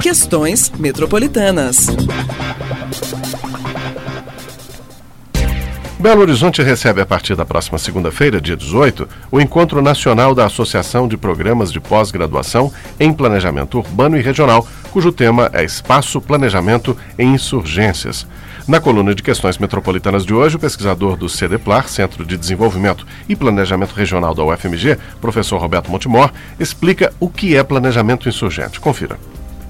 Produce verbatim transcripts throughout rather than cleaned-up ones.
Questões Metropolitanas. Belo Horizonte recebe a partir da próxima segunda-feira, dia dezoito, o Encontro Nacional da Associação de Programas de Pós-Graduação em Planejamento Urbano e Regional, cujo tema é Espaço, Planejamento e Insurgências. Na coluna de Questões Metropolitanas de hoje, o pesquisador do CEDEPLAR, Centro de Desenvolvimento e Planejamento Regional da U F M G, professor Roberto Montemor, explica o que é planejamento insurgente. Confira.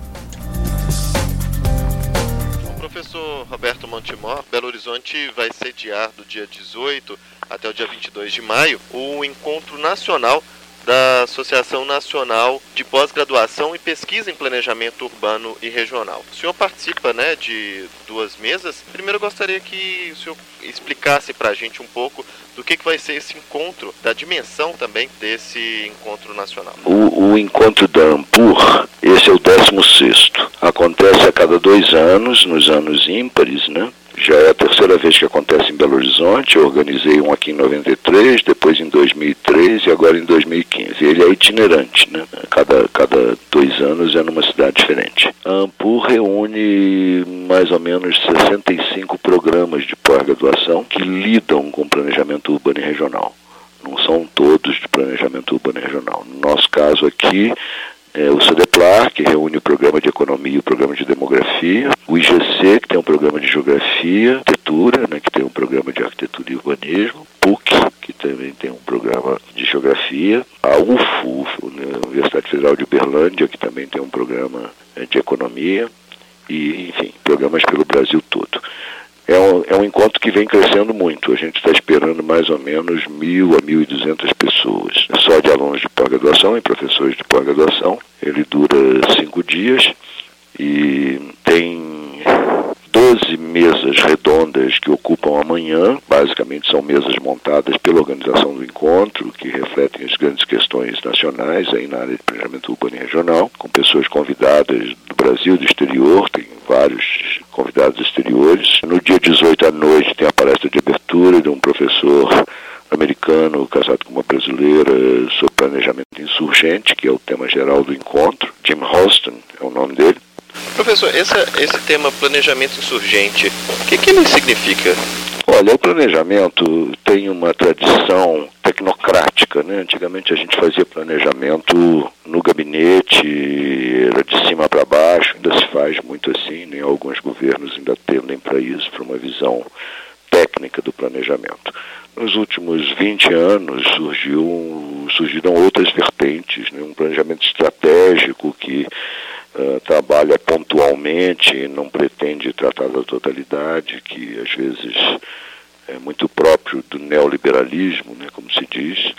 Professor Roberto Montemor, Belo Horizonte vai sediar do dia dezoito até o dia vinte e dois de maio o Encontro Nacional da Associação Nacional de Pós-Graduação e Pesquisa em Planejamento Urbano e Regional. O senhor participa, né, de duas mesas. Primeiro eu gostaria que o senhor explicasse para a gente um pouco do que, que vai ser esse encontro, da dimensão também desse encontro nacional. O, o encontro da ANPUR, esse é o décimo sexto. Acontece a cada dois anos, nos anos ímpares, né? Já é a terceira vez que acontece em Belo Horizonte. Eu organizei um aqui em noventa e três, depois em dois mil e três e agora em dois mil e quinze. Ele é itinerante, né? Cada, cada dois anos é numa cidade diferente. A ANPUR reúne mais ou menos sessenta e cinco programas de pós-graduação que lidam com planejamento urbano e regional. Não são todos de planejamento urbano e regional. No nosso caso aqui, é o CEDEPLAR, que reúne o programa de economia e o programa de demografia, o I G C, que tem um programa de geografia, arquitetura, né, que tem um programa de arquitetura e urbanismo, P U C, que também tem um programa de geografia, a U F U, né, a Universidade Federal de Uberlândia, que também tem um programa é, de economia, e, enfim, programas pelo Brasil todo. É um, é um encontro que vem crescendo muito. A gente está esperando mais ou menos mil a mil e duzentas pessoas. É só de alunos de pós-graduação e professores de pós-graduação. Ele dura cinco dias e tem doze mesas redondas que ocupam amanhã. Basicamente são mesas montadas pela organização do encontro, que refletem as grandes questões nacionais aí na área de planejamento urbano e regional, com pessoas convidadas do Brasil e do exterior. Tem vários convidados exteriores. No dia dezoito à noite tem a palestra de abertura de um professor americano casado com uma brasileira sobre planejamento insurgente, que é o tema geral do encontro. Jim Houston é o nome dele. Professor, esse, esse tema planejamento insurgente, o que, que ele significa? Olha, o planejamento tem uma tradição tecnocrática, né? Antigamente a gente fazia planejamento no gabinete, era de cima para baixo, ainda se faz muito assim, né? Alguns governos ainda tendem para isso, para uma visão técnica do planejamento. Nos últimos vinte anos surgiu, surgiram outras vertentes, né? Um planejamento estratégico que Uh, trabalha pontualmente, não pretende tratar da totalidade, que às vezes é muito próprio do neoliberalismo, né, como se diz.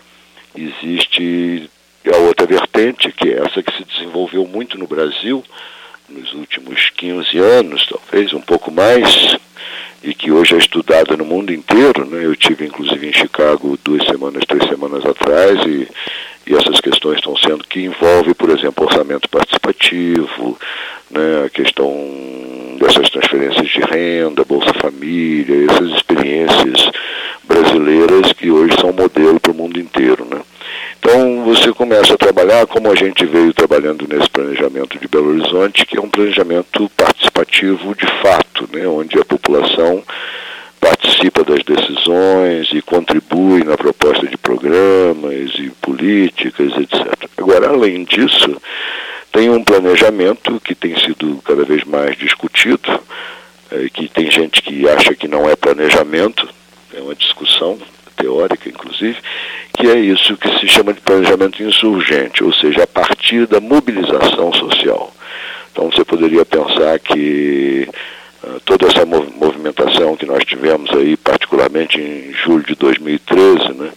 Existe a outra vertente, que é essa que se desenvolveu muito no Brasil nos últimos quinze anos, talvez um pouco mais, e que hoje é estudada no mundo inteiro, né? Eu tive inclusive em Chicago duas semanas, três semanas atrás, e E essas questões estão sendo que envolve, por exemplo, orçamento participativo, né, a questão dessas transferências de renda, Bolsa Família, essas experiências brasileiras que hoje são modelo para o mundo inteiro, né? Então você começa a trabalhar como a gente veio trabalhando nesse planejamento de Belo Horizonte, que é um planejamento participativo de fato, né, onde a população participa das decisões e contribui na proposta de programas e políticas, etcétera. Agora, além disso, tem um planejamento que tem sido cada vez mais discutido, é, que tem gente que acha que não é planejamento, é uma discussão teórica, inclusive, que é isso que se chama de planejamento insurgente, ou seja, a partir da mobilização social. Então, você poderia pensar que Uh, toda essa mov- movimentação que nós tivemos aí, particularmente em julho de dois mil e treze, né,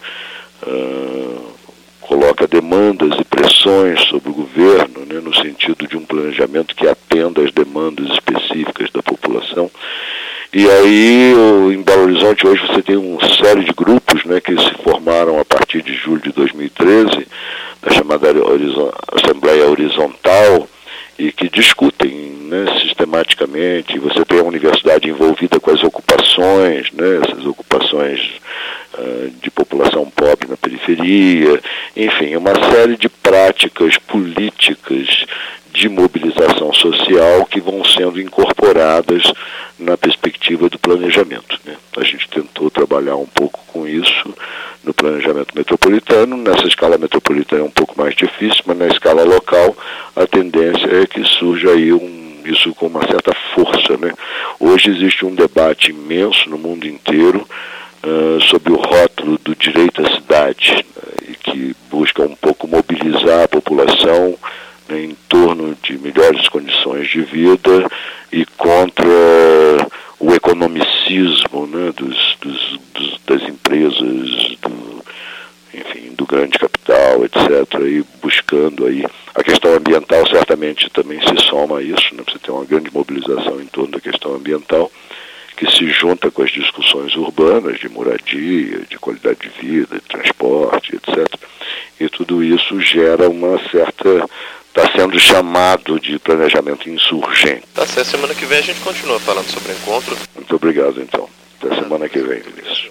uh, coloca demandas e pressões sobre o governo, né, no sentido de um planejamento que atenda às demandas específicas da população. E aí, em Belo Horizonte, hoje você tem uma série de grupos, né, que se formaram a partir de julho de dois mil e treze, da chamada Horizon- Assembleia Horizontal, e que discutem, né, sistematicamente. Você tem a universidade envolvida com as ocupações, né, essas ocupações uh, de população pobre na periferia, enfim, uma série de práticas políticas de mobilização social que vão sendo incorporadas na perspectiva do planejamento, né? A gente tentou trabalhar um pouco com isso no planejamento metropolitano. Nessa escala metropolitana é um pouco mais difícil, mas na escala local a tendência é que surja aí um, isso com uma certa força, né? Hoje existe um debate imenso no mundo inteiro uh, sobre o rótulo do direito à cidade, né? E que busca um pouco mobilizar a população, né, em torno de melhores condições de vida e contra o economicismo, né, dos, dos, dos, das empresas, do, enfim, do grande capital, etcétera, e buscando aí a questão ambiental certamente também se soma a isso, né, você tem uma grande mobilização em torno da questão ambiental, que se junta com as discussões urbanas de moradia, de qualidade de vida, de transporte, etcétera. E tudo isso gera uma certa... está sendo chamado de planejamento insurgente. Tá certo, semana que vem a gente continua falando sobre o encontro. Muito obrigado, então. Até semana que vem, Vinícius.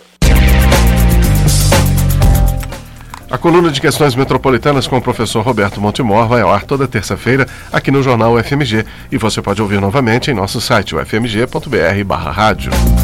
A coluna de questões metropolitanas com o professor Roberto Montemor vai ao ar toda terça-feira aqui no Jornal U F M G e você pode ouvir novamente em nosso site u f m g ponto b r barra rádio.